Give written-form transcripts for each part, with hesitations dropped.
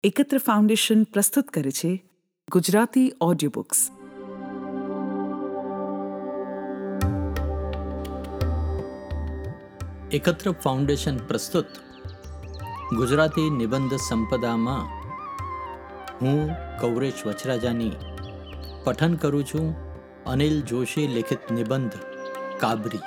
એકત્ર ફાઉન્ડેશન પ્રસ્તુત કરે છે ગુજરાતી ઓડિયો બુક્સ. એકત્ર ફાઉન્ડેશન પ્રસ્તુત ગુજરાતી નિબંધ સંપદામાં હું કૌરેશ વચરાજાની પઠન કરું છું. અનિલ જોશી લિખિત નિબંધ કાબરી.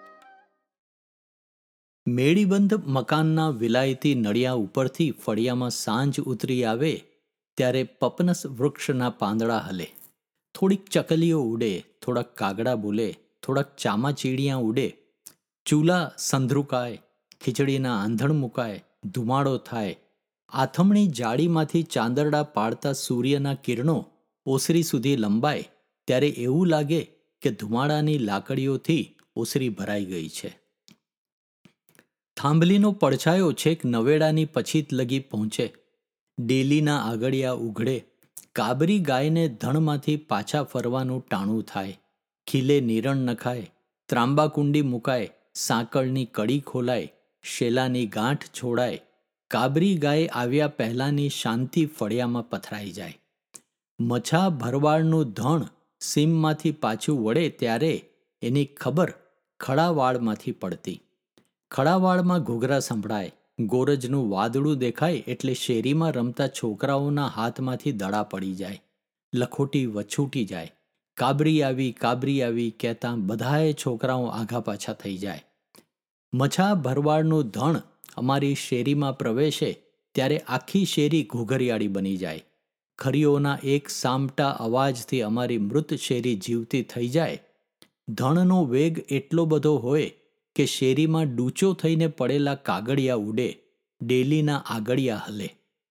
મેડીબંધ મકાનના વિલાયતી નળિયા ઉપરથી ફળિયામાં સાંજ ઉતરી આવે ત્યારે પપનસ વૃક્ષના પાંદડા હલે, થોડીક ચકલીઓ ઉડે, થોડાક કાગડા બોલે, થોડાક ચામાચીડિયા ઉડે, ચૂલા સંધ્રુકાય, ખીચડીના આંધણ મુકાય, ધુમાડો થાય, આથમણી જાળીમાંથી ચાંદરડા પાડતા સૂર્યના કિરણો ઓસરી સુધી લંબાય ત્યારે એવું લાગે કે ધુમાડાની લાકડીઓથી ઓસરી ભરાઈ ગઈ છે. થાંભલીનો પડછાયો છેક નવેડાની પછીત લગી પહોંચે, ડેલીના આગળિયા ઉઘડે, કાબરી ગાયને ધણમાંથી પાછા ફરવાનું ટાણું થાય, ખીલે નિરણ નખાય, ત્રાંબાકુંડી મુકાય, સાંકળની કડી ખોલાય, શેલાની ગાંઠ છોડાય, કાબરી ગાય આવ્યા પહેલાંની શાંતિ ફળિયામાં પથરાઈ જાય. મછા ભરવાડનું ધણ સીમમાંથી પાછું વળે ત્યારે એની ખબર ખડાવાળમાંથી પડતી. ખડાવાળમાં ઘૂઘરા સંભળાય, ગોરજનું વાદળું દેખાય એટલે શેરીમાં રમતા છોકરાઓના હાથમાંથી દડા પડી જાય, લખોટી વછૂટી જાય. કાબરી આવી કહેતા બધાએ છોકરાઓ આઘા પાછા થઈ જાય. મછા ભરવાડનું ધણ અમારી શેરીમાં પ્રવેશે ત્યારે આખી શેરી ઘૂઘરિયાળી બની જાય. ખરીઓના એક સામટા અવાજથી અમારી મૃત શેરી જીવતી થઈ જાય. ધણનો વેગ એટલો બધો હોય કે શેરીમાં ડૂચો થઈને પડેલા કાગળિયા ઉડે, ડેલીના આગળિયા હલે.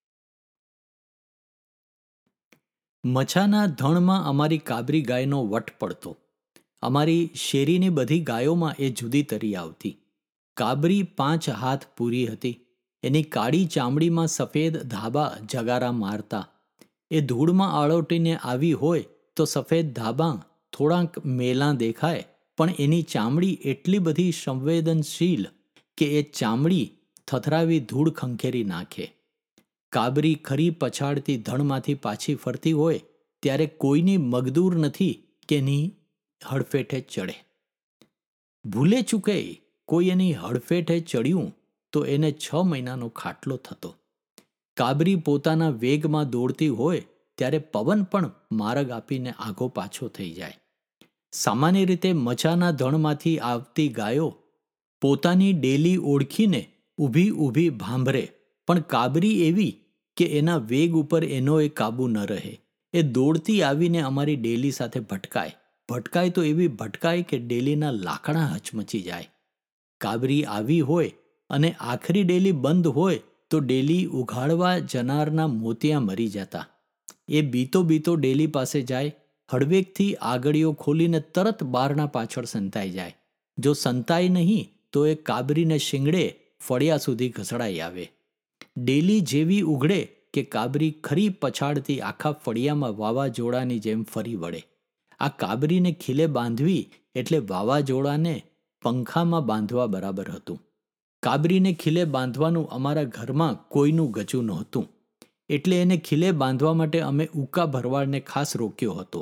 મછાના ધણમાં અમારી કાબરી ગાયનો વટ પડતો. અમારી શેરીની બધી ગાયોમાં એ જુદી તરી આવતી. કાબરી 5 હાથ પૂરી હતી. એની કાળી ચામડીમાં સફેદ ધાબા જગારા મારતા. એ ધૂળમાં આળોટીને આવી હોય તો સફેદ ધાબા થોડાક મેલાં દેખાય, પણ એની ચામડી એટલી બધી સંવેદનશીલ કે એ ચામડી થથરાવી ધૂળ ખંખેરી નાખે. કાબરી ખરી પછાડતી ધણમાંથી પાછી ફરતી હોય ત્યારે કોઈની મગદૂર નથી કે એની હડફેટે ચડે. ભૂલે ચૂકે કોઈ એની હડફેટે ચડ્યું તો એને 6 મહિનાનો ખાટલો થતો. કાબરી પોતાના વેગમાં દોડતી હોય ત્યારે પવન પણ માર્ગ આપીને આઘો પાછો થઈ જાય. સામાન્ય રીતે મછાના ધણમાંથી આવતી ગાયો પોતાની ડેલી ઓળખીને ઊભી ભાંભરે, પણ કાબરી એવી કે એના વેગ ઉપર એનોય કાબુ ન રહે. એ દોડતી આવીને અમારી ડેલી સાથે ભટકાય તો એવી ભટકાય કે ડેલીના લાકડા હચમચી જાય. કાબરી આવી હોય અને આખરી ડેલી બંધ હોય તો ડેલી ઉઘાડવા જનારના મોતિયા મરી જતા. એ બીતો ડેલી પાસે જાય, હળવેકથી આગળીઓ ખોલીને તરત બારણા પાછળ સંતાઈ જાય. જો સંતાય નહીં તો એ કાબરીને શિંગડે ફળિયા સુધી ઘસડાઈ આવે. ડેલી જેવી ઉઘડે કે કાબરી ખરી પછાડતી આખા ફળિયામાં વાવાઝોડાની જેમ ફરી વળે. આ કાબરીને ખીલે બાંધવી એટલે વાવાઝોડાને પંખામાં બાંધવા બરાબર હતું. કાબરીને ખીલે બાંધવાનું અમારા ઘરમાં કોઈનું ગજું નહોતું, એટલે એને ખીલે બાંધવા માટે અમે ઉકા ભરવાડને ખાસ રોક્યો હતો.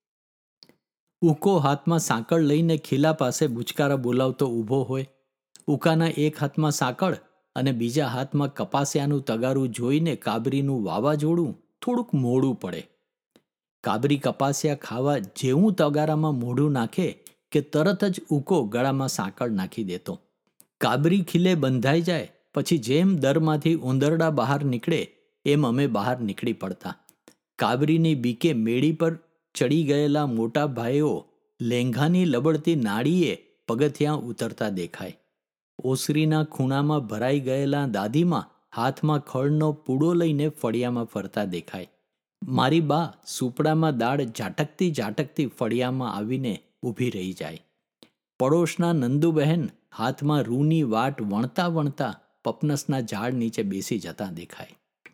ઉકો હાથમાં સાંકળ લઈને ખીલા પાસે બુચકારા બોલાવતો ઊભો હોય. ઉકાના એક હાથમાં સાંકળ અને બીજા હાથમાં કપાસિયાનું તગારું જોઈને કાબરીનું વાવાઝોડું થોડુંક મોડું પડે. કાબરી કપાસિયા ખાવા જેવું તગારામાં મોઢું નાખે કે તરત જ ઉકો ગળામાં સાંકળ નાખી દેતો. કાબરી ખીલે બંધાઈ જાય પછી જેમ દરમાંથી ઉંદરડા બહાર નીકળે એમ અમે બહાર નીકળી પડતા. કાબરીની બીકે મેડી પર ચડી ગયેલા મોટા ભાઈઓ લેંઘાની લબડતી નાળીએ પગથિયાં ઉતરતા દેખાય. ઓસરીના ખૂણામાં ભરાઈ ગયેલા દાદીમાં હાથમાં ખળનો પૂડો લઈને ફળિયામાં ફરતા દેખાય. મારી બા સુપડામાં દાળ ઝાટકતી ફળિયામાં આવીને ઊભી રહી જાય. પડોશના નંદુબહેન હાથમાં રૂની વાટ વણતા પપનસના ઝાડ નીચે બેસી જતા દેખાય.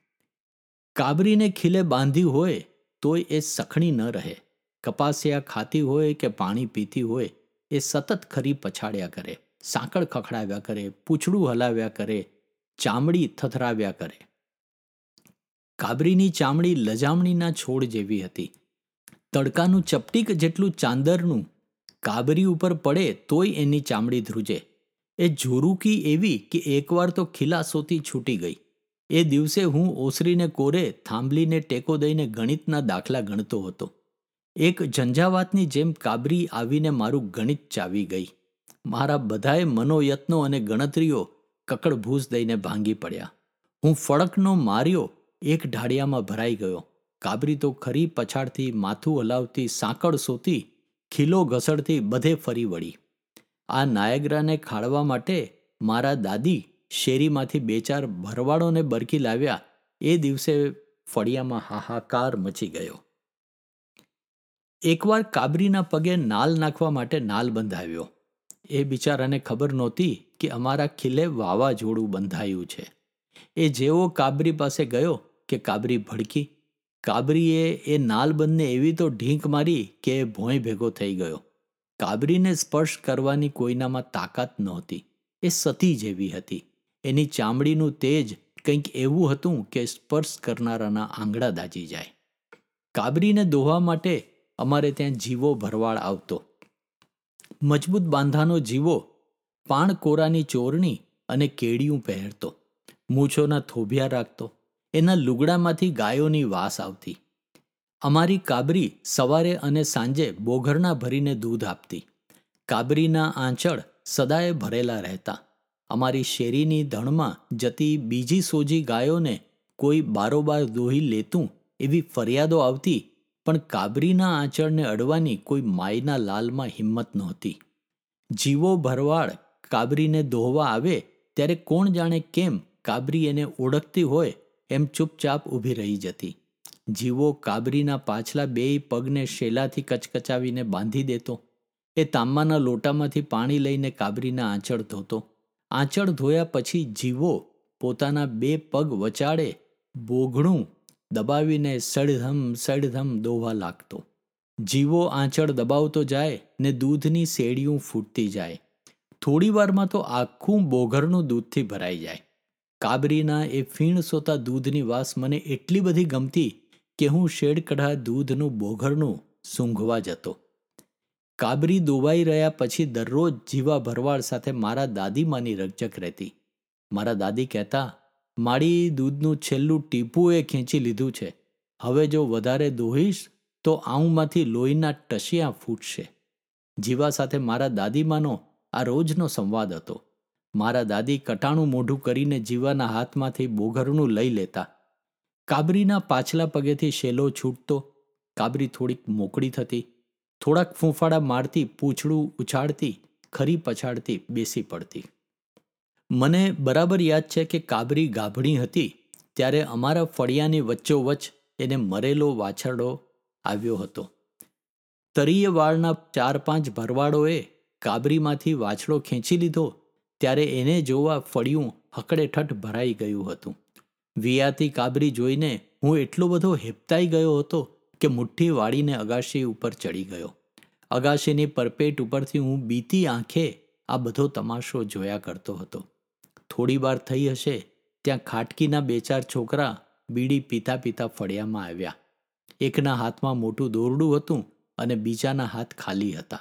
કાબરીને ખીલે બાંધી હોય તોય એ સખણી ન રહે. કપાસિયા ખાતી હોય કે પાણી પીતી હોય એ સતત ખરી પછાડ્યા કરે, સાંકળ ખખડાવ્યા કરે, પૂંછડું હલાવ્યા કરે, ચામડી થથરાવ્યા કરે. કાબરીની ચામડી લજામણીના છોડ જેવી હતી. તડકાનું ચપટીક જેટલું ચાંદરનું કાબરી ઉપર પડે તોય એની ચામડી ધ્રુજે. એ ઝુરુકી એવી કે એકવાર તો ખિલાસોથી છૂટી ગઈ. એ દિવસે હું ઓસરીને કોરે થાંભલીને ટેકો દઈને ગણિતના દાખલા ગણતો હતો. એક ઝંઝાવાતની જેમ કાબરી આવીને મારું ગણિત ચાવી ગઈ. મારા બધાએ મનોયત્નો અને ગણતરીઓ કકડભૂસ દઈને ભાંગી પડ્યા. હું ફળકનો માર્યો એક ઢાળિયામાં ભરાઈ ગયો. કાબરી તો ખરી પછાડથી માથું હલાવતી, સાંકળ સોતી, ખીલો ઘસડતી બધે ફરી વળી. આ નાયગ્રાને ખાળવા માટે મારા દાદી શેરીમાંથી 2-4 ભરવાડોને બરકી લાવ્યા. એ દિવસે ફળિયામાં હાહાકાર મચી ગયો. એકવાર કાબરીના પગે નાલ નાખવા માટે નાલ બંધાવ્યો. એ બિચારાને ખબર નહોતી કે અમારા ખીલે વાવાઝોડું બંધાયું છે. એ જેવો કાબરી પાસે ગયો કે કાબરી ભડકી. કાબરીએ એ નાલબંધને એવી તો ઢીંક મારી કે એ ભોંય ભેગો થઈ ગયો. કાબરીને સ્પર્શ કરવાની કોઈનામાં તાકાત નહોતી. એ સતી જેવી હતી. એની ચામડીનું તેજ કંઈક એવું હતું કે સ્પર્શ કરનારાના આંગળા દાજી જાય. કાબરીને દોહવા માટે અમારે ત્યાં જીવો ભરવાડ આવતો. મજબૂત બાંધાનો જીવો પાણકોરાની ચોરણી અને કેડિયું પહેરતો, મૂછોના થોભિયા રાખતો. એના લુગડામાંથી ગાયોની વાસ આવતી. અમારી કાબરી સવારે અને સાંજે બોઘરણા ભરીને દૂધ આપતી. કાબરીના આંચળ સદાય ભરેલા રહેતા. અમારી શેરીની ધણમાં જતી બીજી સોજી ગાયોને કોઈ બારોબાર દોહી લેતું એવી ફરિયાદો આવતી, પણ કાબરીના આંચળને અડવાની કોઈ માયના લાલમાં હિંમત નહોતી. જીવો ભરવાડ કાબરીને દોહવા આવે ત્યારે કોણ જાણે કેમ કાબરી એને ઓળખતી હોય એમ ચૂપચાપ ઊભી રહી જતી. જીવો કાબરીના પાછલા 2 પગને શેલાથી કચકચાવીને બાંધી દેતો. એ તાંબાના લોટામાંથી પાણી લઈને કાબરીના આંચળ ધોતો. આંચળ ધોયા પછી જીવો પોતાના 2 પગ વચાળે બોઘણું દબાવીને સડધમ સડધમ દોવા લાગતો. જીવો આંચળ દબાવતો જાય ને દૂધની શેડીયું ફૂટતી જાય. થોડી વારમાં તો આખું બોઘરનું દૂધથી ભરાઈ જાય. કાબરીના એ ફીણ સોતા દૂધની વાસ મને એટલી બધી ગમતી કે હું શેડકઢા દૂધનું બોઘરનું સૂંઘવા જતો. કાબરી દોવાઈ રહ્યા પછી દરરોજ જીવા ભરવાડ સાથે મારા દાદીમાની રકઝક રહેતી. મારા દાદી કહેતા, મારી દૂધનું છેલ્લું ટીપું એ ખેંચી લીધું છે. હવે જો વધારે દોહીશ તો આઉંમાંથી લોહીના ટશિયા ફૂટશે. જીવા સાથે મારા દાદીમાનો આ રોજનો સંવાદ હતો. મારા દાદી કટાણું મોઢું કરીને જીવાના હાથમાંથી બોઘરનું લઈ લેતા. કાબરીના પાછલા પગેથી શેલો છૂટતો. કાબરી થોડીક મોકળી થતી. થોડાક ફૂંફાડા મારતી, પૂંછડું ઉછાળતી, ખરી પછાડતી બેસી પડતી. મને બરાબર યાદ છે કે કાબરી ગાભણી હતી ત્યારે અમારા ફળિયાની વચ્ચોવચ્ચ એને મરેલો વાછરડો આવ્યો હતો. તરીય વાળના 4-5 ભરવાડોએ કાબરીમાંથી વાછડો ખેંચી લીધો ત્યારે એને જોવા ફળિયું હકડેઠઠ ભરાઈ ગયું હતું. વિયાતી કાબરી જોઈને હું એટલો બધો હેપતાઈ ગયો હતો કે મુઠ્ઠી વાળીને અગાશી ઉપર ચડી ગયો. અગાશીની પરપેટ ઉપરથી હું બીતી આંખે આ બધો તમાશો જોયા કરતો હતો. થોડી વાર થઈ હશે ત્યાં ખાટકીના 2-4 છોકરા બીડી પીતા પીતા ફળિયામાં આવ્યા. એકના હાથમાં મોટું દોરડું હતું અને બીજાના હાથ ખાલી હતા.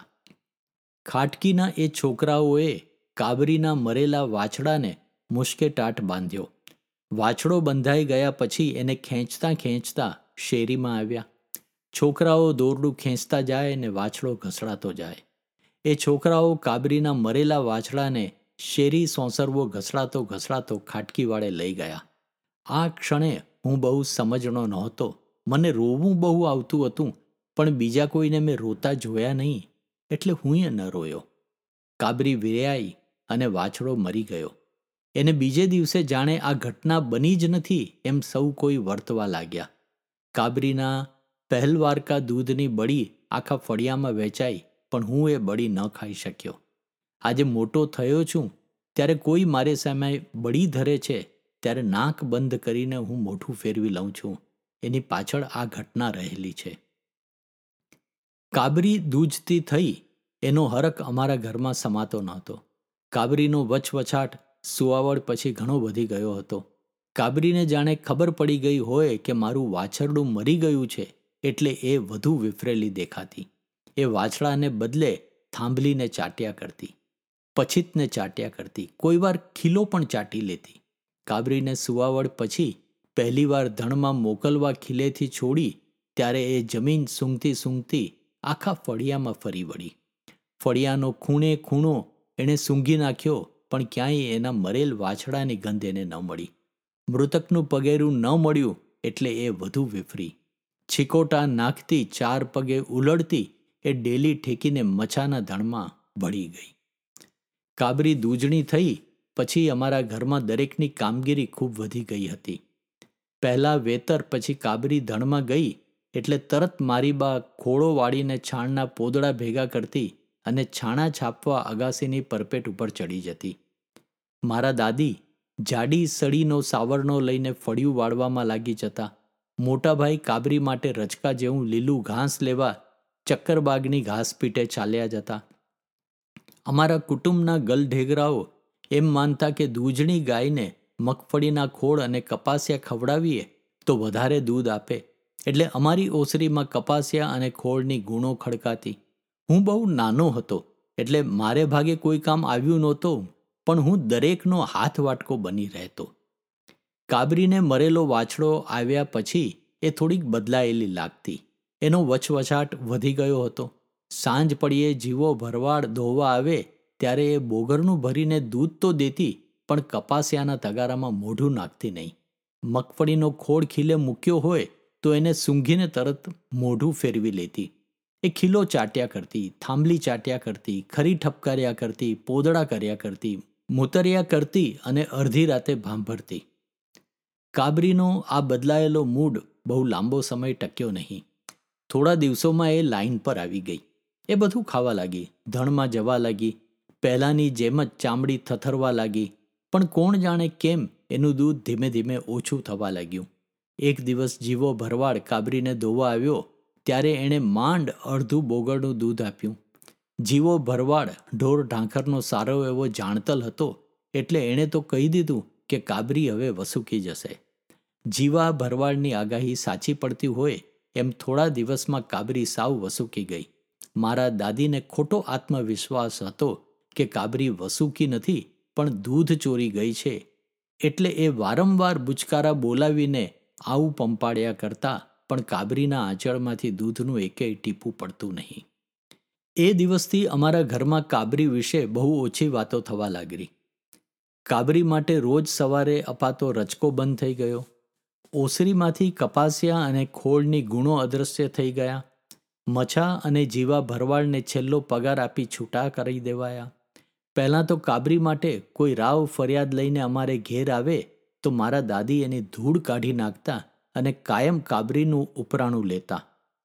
ખાટકીના એ છોકરાઓએ કાબરીના મરેલા વાછડાને મુશ્કેટાટ બાંધ્યો. વાછડો બંધાઈ ગયા પછી એને ખેંચતા ખેંચતા શેરીમાં આવ્યા. છોકરાઓ દોરડું ખેંચતા જાય ને વાછડો ઘસડાતો જાય. એ છોકરાઓ કાબરીના મરેલા વાછડાને શેરી સોંસરવો ઘસડાતો ઘસડાતો ખાટકીવાળે લઈ ગયા. આ ક્ષણે હું બહુ સમજણો નહોતો. મને રોવું બહુ આવતું હતું, પણ બીજા કોઈને મેં રોતા જોયા નહીં એટલે હું ન રોયો. કાબરી વિર્યાઈ અને વાછડો મરી ગયો. એને બીજે દિવસે જાણે આ ઘટના બની જ નથી એમ સૌ કોઈ વર્તવા લાગ્યા. કાબરીના પહેલવારકા દૂધની બળી આખા ફળિયામાં વેચાઈ, પણ હું એ બળી ન ખાઈ શક્યો. આજે મોટો થયો છું ત્યારે કોઈ મારે સામે બળી ધરે છે ત્યારે નાક બંધ કરીને હું મોઢું ફેરવી લઉં છું. એની પાછળ આ ઘટના રહેલી છે. કાબરી દૂજતી થઈ એનો હરખ અમારા ઘરમાં સમાતો નહોતો. કાબરીનો વચવચાટ સુવાવડ પછી ઘણો વધી ગયો હતો. કાબરીને જાણે ખબર પડી ગઈ હોય કે મારું વાછરડું મરી ગયું છે, એટલે એ વધુ વિફરેલી દેખાતી. એ વાછડાને બદલે થાંભલીને ચાટ્યા કરતી, પછીતને ચાટ્યા કરતી, કોઈ વાર ખીલો પણ ચાટી લેતી. કાબરીને સુવાવડ પછી પહેલીવાર ધણમાં મોકલવા ખીલેથી છોડી ત્યારે એ જમીન સૂંઘતી સૂંઘતી આખા ફળિયામાં ફરી વળી. ફળિયાનો ખૂણે ખૂણો એણે સૂંઘી નાખ્યો, પણ ક્યાંય એના મરેલ વાછડાની ગંધ એને ન મળી. મૃતકનું પગેરું ન મળ્યું એટલે એ વધુ વિફરી. છીકોટા નાખતી, 4 પગે ઉલળતી એ ડેલી ઠેકીને મચાના ધણમાં ભળી ગઈ. કાબરી દૂજણી થઈ પછી અમારા ઘરમાં દરેકની કામગીરી ખૂબ વધી ગઈ હતી. પહેલાં વેતર, પછી કાબરી ધણમાં ગઈ એટલે તરત મારી બા ખોળો વાળીને છાણના પોદડા ભેગા કરતી અને છાણા છાપવા અગાસીની પરપેટ ઉપર ચડી જતી. મારા દાદી જાડી સળીનો સાવરણો લઈને ફળિયું વાળવામાં લાગી જતા. મોટાભાઈ કાબરી માટે રચકા જેવું લીલું ઘાસ લેવા ચક્કરબાગની ઘાસપીટે ચાલ્યા જતા. અમારા કુટુંબના ગલઢેગરાઓ એમ માનતા કે દૂજણી ગાયને મગફળીના ખોળ અને કપાસિયા ખવડાવીએ તો વધારે દૂધ આપે, એટલે અમારી ઓસરીમાં કપાસિયા અને ખોળની ગુણો ખડકાતી. હું બહુ નાનો હતો એટલે મારે ભાગે કોઈ કામ આવ્યું નહોતું, પણ હું દરેકનો હાથ વાટકો બની રહેતો. કાબરીને મરેલો વાછડો આવ્યા પછી એ થોડીક બદલાયેલી લાગતી. એનો વચવચાટ વધી ગયો હતો. સાંજ પડીએ જીવો ભરવાડ ધોવા આવે ત્યારે એ બોગરનું ભરીને દૂધ તો દેતી, પણ કપાસિયાના તગારામાં મોઢું નાખતી નહીં. મગફળીનો ખોળ ખીલે મૂક્યો હોય તો એને સૂંઘીને તરત મોઢું ફેરવી લેતી. એ ખીલો ચાટ્યા કરતી, થાંભલી ચાટ્યા કરતી, ખરી ઠપકાર્યા કરતી, પોદડા કર્યા કરતી, મૂતર્યા કરતી અને અડધી રાતે ભાંભરતી. કાબરીનો આ બદલાયેલો મૂડ બહુ લાંબો સમય ટક્યો નહીં. થોડા દિવસોમાં એ લાઈન પર આવી ગઈ. એ બધું ખાવા લાગી, ધણમાં જવા લાગી. પહેલાંની જેમ જ ચામડી થથરવા લાગી, પણ કોણ જાણે કેમ એનું દૂધ ધીમે ધીમે ઓછું થવા લાગ્યું. એક દિવસ જીવો ભરવાડ કાબરીને ધોવા આવ્યો ત્યારે એણે માંડ અડધું બોગરનું દૂધ આપ્યું. જીવો ભરવાડ ઢોર ઢાંખરનો સારો એવો જાણતલ હતો, એટલે એણે તો કહી દીધું કે કાબરી હવે વસૂકી જશે. જીવા ભરવાડની આગાહી સાચી પડતી હોય એમ થોડા દિવસમાં કાબરી સાવ વસૂકી ગઈ. મારા દાદીને ખોટો આત્મવિશ્વાસ હતો કે કાબરી વસૂકી નથી પણ દૂધ ચોરી ગઈ છે, એટલે એ વારંવાર બુચકારા બોલાવીને આવું પંપાડ્યા કરતા, પણ કાબરીના આંચળમાંથી દૂધનું એકેય ટીપું પડતું નહીં. એ દિવસથી અમારા ઘરમાં કાબરી વિશે બહુ ઓછી વાતો થવા લાગી. કાબરી માટે રોજ સવારે અપાતો રચકો બંધ થઈ ગયો. ઓસરીમાંથી કપાસિયા અને ખોળની ગુણો અદૃશ્ય થઈ ગયા. મછા અને જીવા ભરવાડને છેલ્લો પગાર આપી છૂટા કરી દેવાયા. પહેલાં તો કાબરી માટે કોઈ રાવ ફરિયાદ લઈને અમારે ઘેર આવે તો મારા દાદી એની ધૂળ કાઢી નાખતા અને કાયમ કાબરીનું ઉપરાણું લેતા.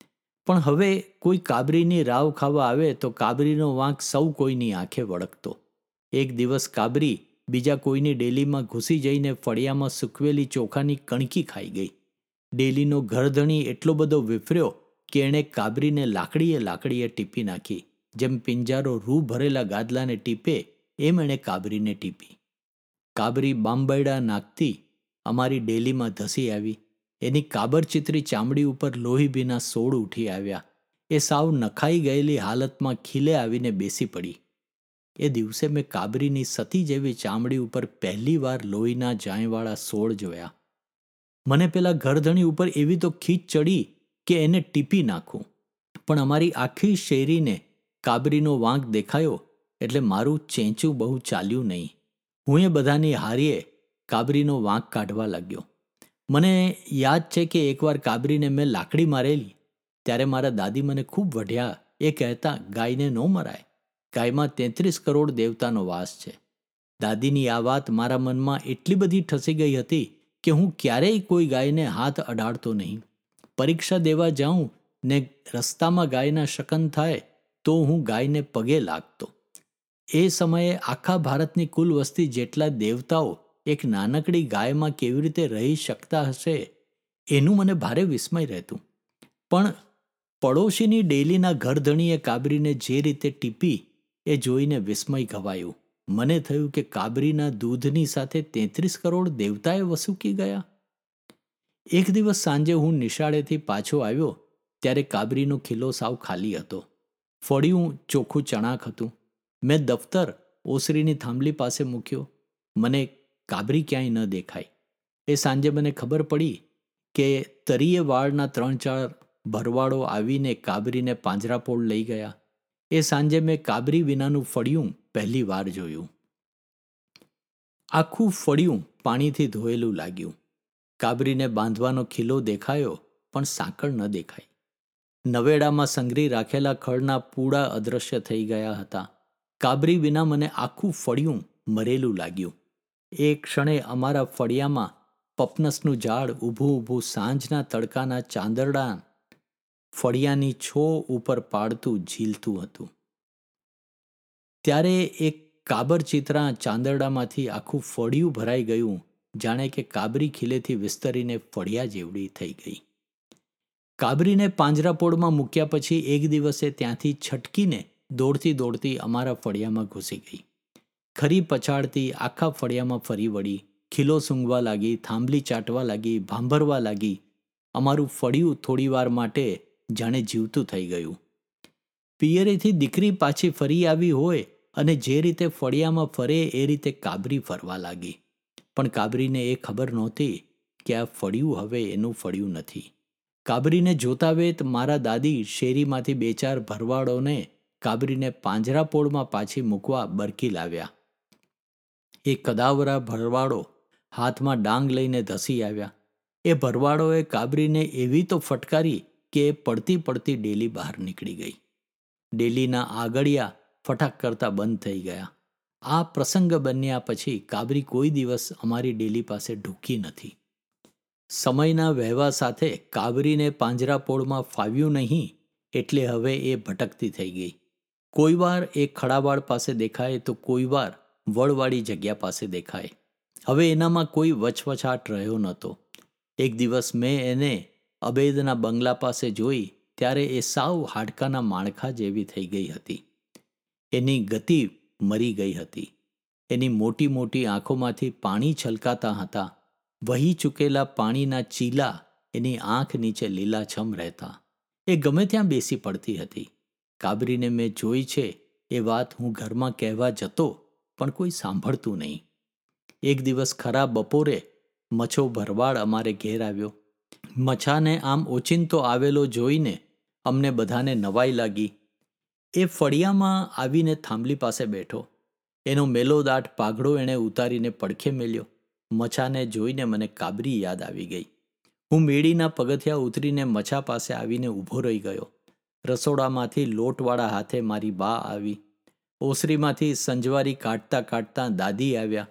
પણ હવે કોઈ કાબરીની રાવ ખાવા આવે તો કાબરીનો વાંક સૌ કોઈની આંખે વળગતો. એક દિવસ કાબરી બીજા કોઈની ડેલીમાં ઘૂસી જઈને ફળિયામાં સૂકવેલી ચોખાની કણકી ખાઈ ગઈ. ડેલીનો ઘરધણી એટલો બધો વિફર્યો કે એણે કાબરીને લાકડીએ ટીપી નાખી. જેમ પિંજારો રૂ ભરેલા ગાદલાને ટીપે એમ એણે કાબરીને ટીપી. કાબરી બાંબૈડા નાખતી અમારી ડેલીમાં ધસી આવી. એની કાબરચિત્રી ચામડી ઉપર લોહીભીના સોળ ઉઠી આવ્યા. એ સાવ નખાઈ ગયેલી હાલતમાં ખીલે આવીને બેસી પડી. એ દિવસે મેં કાબરીની સતી જેવી ચામડી ઉપર પહેલીવાર લોહીના જાયવાળા સોળ જોયા. મને પેલા ઘરધણી ઉપર એવી તો ખીચ ચડી કે એને ટીપી નાખું, પણ અમારી આખી શેરીને કાબરીનો વાંક દેખાયો એટલે મારું ચેંચું બહુ ચાલ્યું નહીં. હું એ બધાની હારીએ કાબરીનો વાંક કાઢવા લાગ્યો. મને યાદ છે કે એકવાર કાબરીને મેં લાકડી મારેલી ત્યારે મારા દાદી મને ખૂબ વઢ્યા. એ કહેતા, ગાયને ન મરાય, ગાયમાં 33 કરોડ દેવતાનો વાસ છે. દાદીની આ વાત મારા મનમાં એટલી બધી ઠસી ગઈ હતી કે હું ક્યારેય કોઈ ગાયને હાથ અડાડતો નહીં. પરીક્ષા દેવા જાઉં ને રસ્તામાં ગાયના શકન થાય તો હું ગાયને પગે લાગતો. એ સમયે આખા ભારતની કુલ વસ્તી જેટલા દેવતાઓ એક નાનકડી ગાયમાં કેવી રીતે રહી શકતા હશે એનું મને ભારે વિસ્મય રહેતું. પણ પડોશીની ડેલીના ઘરધણીએ કાબરીને જે રીતે ટીપી એ જોઈને વિસ્મય ઘવાયું. મને થયું કે કાબરીના દૂધની સાથે 33 કરોડ દેવતાએ વસૂકી ગયા. એક દિવસ સાંજે હું નિશાળેથી પાછો આવ્યો ત્યારે કાબરીનો ખિલ્લો સાવ ખાલી હતો. ફળિયું ચોખ્ખું ચણાક હતું. મેં દફતર ઓસરીની થાંભલી પાસે મૂક્યો. મને કાબરી ક્યાંય ન દેખાય. એ સાંજે મને ખબર પડી કે તરીએ વાળના 3-4 ભરવાડો આવીને કાબરીને પાંજરાપોળ લઈ ગયા. એ સાંજે મેં કાબરી વિનાનું ફળિયું પહેલી વાર જોયું. આખું ફળિયું પાણીથી ધોયેલું લાગ્યું. કાબરીને બાંધવાનો ખિલ્લો દેખાયો પણ સાંકળ ન દેખાઈ. નવેડામાં સંઘરી રાખેલા ખડના પૂડા અદૃશ્ય થઈ ગયા હતા. કાબરી વિના મને આખું ફળિયું મરેલું લાગ્યું. એ ક્ષણે અમારા ફળિયામાં પપનસનું ઝાડ ઊભું ઊભું સાંજના તડકાના ચાંદરડા ફળિયાની છો ઉપર પાડતું ઝીલતું હતું. ત્યારે એક કાબરચિત્રા ચાંદરડામાંથી આખું ફળિયું ભરાઈ ગયું, જાણે કે કાબરી ખીલેથી વિસ્તરીને ફળિયા જેવડી થઈ ગઈ. કાબરીને પાંજરાપોળમાં મૂક્યા પછી એક દિવસે ત્યાંથી છટકીને દોડતી દોડતી અમારા ફળિયામાં ઘૂસી ગઈ. ખરી પછાડતી આખા ફળિયામાં ફરી વળી, ખીલો સૂંઘવા લાગી, થાંભલી ચાટવા લાગી, ભાંભરવા લાગી. અમારું ફળિયું થોડીવાર માટે જાણે જીવતું થઈ ગયું. પિયરેથી દીકરી પાછી ફરી આવી હોય અને જે રીતે ફળિયામાં ફરે એ રીતે કાબરી ફરવા લાગી. પણ કાબરીને એ ખબર નહોતી કે આ ફળિયું હવે એનું ફળિયું નથી. કાબરીને જોતા વેત મારા દાદી શેરીમાંથી 2-4 ભરવાડોને કાબરીને પાંજરાપોળમાં પાછી મૂકવા બરકી લાવ્યા. એ કદાવરા ભરવાડો હાથમાં ડાંગ લઈને ધસી આવ્યા. એ ભરવાડોએ કાબરીને એવી તો ફટકારી કે એ પડતી પડતી ડેલી બહાર નીકળી ગઈ. ડેલીના આગળિયા ફટાક કરતા બંધ થઈ ગયા. આ પ્રસંગ બન્યા પછી કાબરી કોઈ દિવસ અમારી ડેલી પાસે ઢૂકી નથી. સમયના વહેવા સાથે કાબરીને પાંજરાપોળમાં ફાવ્યું નહીં એટલે હવે એ ભટકતી થઈ ગઈ. કોઈવાર એ ખડાવાળ પાસે દેખાય તો કોઈવાર વળવાળી જગ્યા પાસે દેખાય. હવે એનામાં કોઈ વચવચાટ રહ્યો નહોતો. એક દિવસ મેં એને અબેદના બંગલા પાસે જોઈ ત્યારે એ સાવ હાડકાના માળખા જેવી થઈ ગઈ હતી. એની ગતિ મરી ગઈ હતી. એની મોટી મોટી આંખોમાંથી પાણી છલકાતા હતા. વહી ચૂકેલા પાણીના ચીલા એની આંખ નીચે લીલાછમ રહેતા. એ ગમે ત્યાં બેસી પડતી હતી. કાબરીને મેં જોઈ છે એ વાત હું ઘરમાં કહેવા જતો પણ કોઈ સાંભળતું નહીં. એક દિવસ ખરા બપોરે મછો ભરવાડ અમારે ઘેર આવ્યો. મછાને આમ ઓચિંતો આવેલો જોઈને અમને બધાને નવાઈ લાગી. એ ફળિયામાં આવીને થાંભલી પાસે બેઠો. એનો મેલોદાટ પાઘડો એણે ઉતારીને પડખે મેલ્યો. મછાને જોઈને મને કાબરી યાદ આવી ગઈ. હું મેડીના પગથિયા ઉતરીને મછા પાસે આવીને ઊભો રહી ગયો. રસોડામાંથી લોટવાળા હાથે મારી બા આવી. ઓસરીમાંથી સંજવારી કાઢતા કાઢતા દાદી આવ્યા.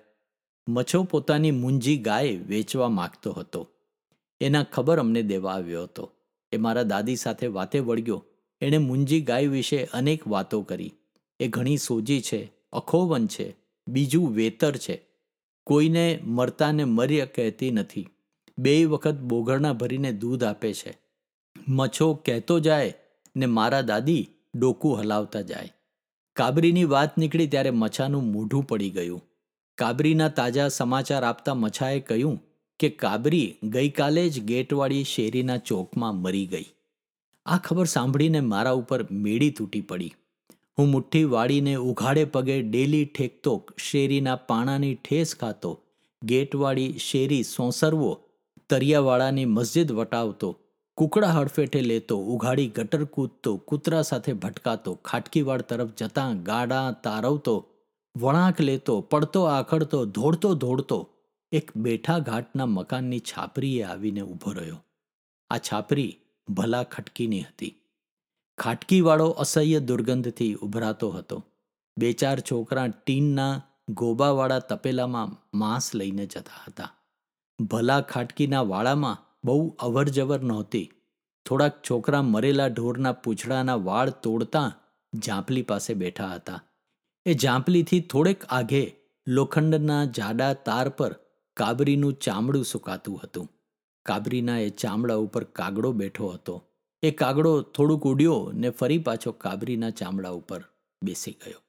મછો પોતાની મૂંજી ગાય વેચવા માગતો હતો. એના ખબર અમને દેવા આવ્યો હતો. એ મારા દાદી સાથે વાતે વળગ્યો. એણે મૂંજી ગાય વિશે અનેક વાતો કરી. એ ઘણી સોજી છે, અખોવન છે, બીજું વેતર છે. કોઈને મરતાને મર્ય કહેતી નથી. 2 વખત બોઘરણા ભરીને દૂધ આપે છે. મછો કહેતો જાય ને મારા દાદી ડોકું હલાવતા જાય. કાબરીની વાત નીકળી ત્યારે મછાનું મોઢું પડી ગયું. કાબરીના તાજા સમાચાર આપતા મછાએ કહ્યું કે કાબરી ગઈકાલે જ ગેટવાળી શેરીના ચોકમાં મરી ગઈ. આ ખબર સાંભળીને મારા ઉપર મેડી તૂટી પડી. હું મુઠ્ઠી વાળીને ઉઘાડે પગે ડેલી ઠેકતો શેરીના પાણાની ઠેસ ખાતો, ગેટવાળી શેરી સોંસરવો, તરિયાવાળાની મસ્જિદ વટાવતો, કુકડા હડફેટે લેતો, ઉઘાડી ગટર કૂદતો, કૂતરા સાથે ભટકાતો, ખાટકીવાડ તરફ જતાં ગાડા તારવતો, વળાંક લેતો, પડતો આખડતો, દોડતો દોડતો એક બેઠા ઘાટના મકાનની છાપરીએ આવીને ઊભો રહ્યો. આ છાપરી ભલા ખટકીની હતી. ખાટકીવાળો અસહ્ય દુર્ગંધથી ઉભરાતો હતો. 2-4 છોકરા ટીનના ગોબાવાળા તપેલામાં માંસ લઈને જતા હતા. ભલા ખાટકીના વાળામાં બહુ અવરજવર નહોતી. થોડાક છોકરા મરેલા ઢોરના પૂંછડાના વાળ તોડતા જાંપલી પાસે બેઠા હતા. એ જાંપલીથી થોડેક આઘે લોખંડના જાડા તાર પર કાબરીનું ચામડું સુકાતું હતું. કાબરીના એ ચામડા ઉપર કાગડો બેઠો હતો. એ કાગડો થોડુંક ઉડ્યો ને ફરી પાછો કાબરીના ચામડા ઉપર બેસી ગયો.